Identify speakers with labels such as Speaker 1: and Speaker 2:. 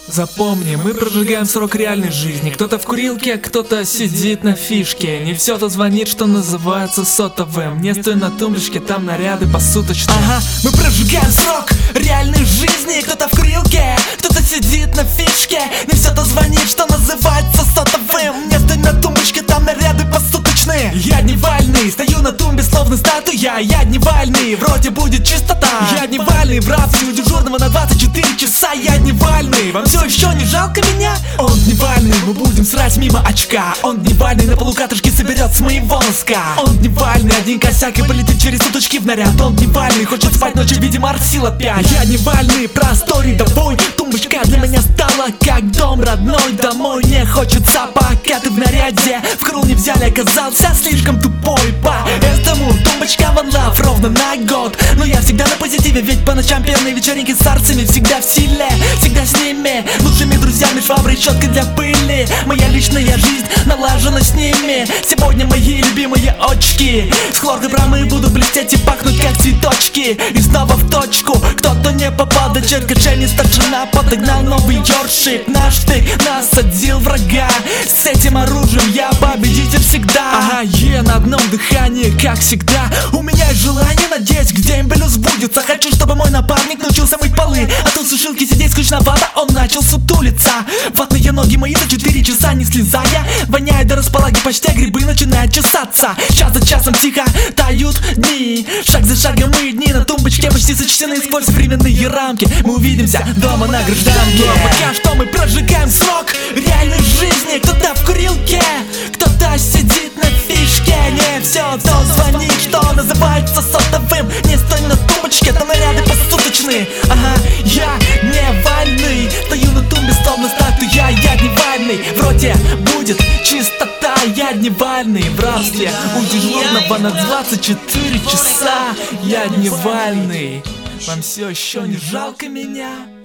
Speaker 1: Запомни, мы прожигаем срок реальной жизни. Кто-то в курилке, кто-то сидит на фишке. Не все, то звонит, что называется сотовым. Не стой на тумбочке, там наряды посуточные.
Speaker 2: Ага, мы прожигаем срок реальной жизни. Кто-то в курилке, кто-то сидит на фишке. Не все, то звонит, что называется сотовым. Не стой на тумбочке, там наряды посуточные. Я дневальный, стою на тумбе словно статуя. Я дневальный, вроде будет чистота. Я дневальный, в рабстве дежурного на 24 часа. Я дневальный, вам все еще не жалко меня? Он дневальный, мы будем срать мимо очка. Он дневальный, на полу катышки соберет с моего носка. Он дневальный, один косяк и полетит через суточки в наряд. Он дневальный, хочет спать ночью, видимо, арсил опять. Я дневальный, простор рядовой. Тумбочка для меня стала как дом родной. Домой не хочется, пока ты в наряде. В крул не взяли, оказался слишком тупой. Поэтому тумбочка one love ровно на год. Но я всегда на позитиве, ведь по ночам пьяные вечеринки с арцами. Всегда в силе, всегда с ними, лучшими друзьями, шваброй, щеткой для пыли. Моя личная жизнь налажена с ними. Сегодня мои любимые очки с хлоркой промы буду блестеть и пахнуть как цветочки. И снова в точку, кто-то не попал до черкачей. Старшина подогнал новый ёршик. Наш штык насадил врага. С этим оружием я победитель всегда. Ага, на одном дыхании, как всегда. У меня есть желание, надеюсь, к дембелю сбудется. Хочу, чтобы мой напарник научился мыть полы. А то в сушилке сидеть скучновато, он начал сутулиться. Ватные ноги мои за 4 часа не слезая. Воняет до располаги, почти грибы начинают чесаться. Час за часом тихо тают дни. Шаг за шагом мои дни на тумбочке почти сочтены сквозь временные рамки. Мы увидимся дома на гражданке. Но пока что мы прожигаем срок реальной жизни. Кто-то в курилке, кто-то сидит на фишке. Не все, то звонит, что называется сотовым. Не стой на тумбочке, там наряды посуточные. Ага, я дневальный, стою на тумбе словно статуя. Я дневальный, вроде будет чистота. Я дневальный, в рабстве у дежурного на 24 часа. Я дневальный, вам все еще не жалко меня?